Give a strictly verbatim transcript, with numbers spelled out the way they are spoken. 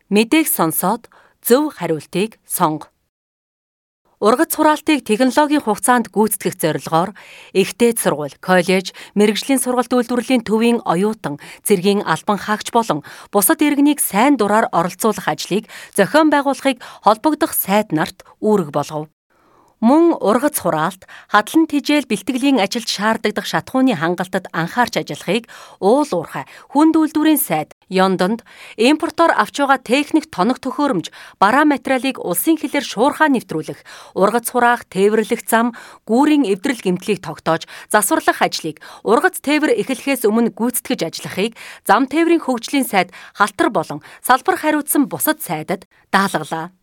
Мэдээг сонсоод зөв хариултыг сонго. Ургац хураалтыг технологийн хугацаанд гүйцэтгэх зорилгоор Ихтэй сургууль, коллеж, мэргэжлийн сургалт үйлдвэрлэлийн төвийн оюутан, цэргийн албан хаагч болон бусад иргэнийг сайн дураар оролцуулах ажлыг зохион байгуулахыг холбогдох сайд нарт үүрэг болгов. Мөн ургац хураалт, хадлан тижээл бэлтгэлийн ажилд шаардагдах шатхууны хангалтад анхаарч ажиллахыг уул уурхай хүнд үйлдвэрийн сайд Ёндонд импортоор авч байгаа техник тоног төхөөрөмж, бараа материалыг улсын хилээр шуурхаа нэвтрүүлэх, ургац хураах, тээвэрлэх зам, гүүрийн эвдрэл гэмтлийг тогтоож засварлах ажлыг ургац тээвэр эхлэхээс өмнө гүйцэтгэж ажиллахыг зам тээврийн хөгжлийн сайд Халтар болон салбар хариуцсан бусад сайдад даалгалаа.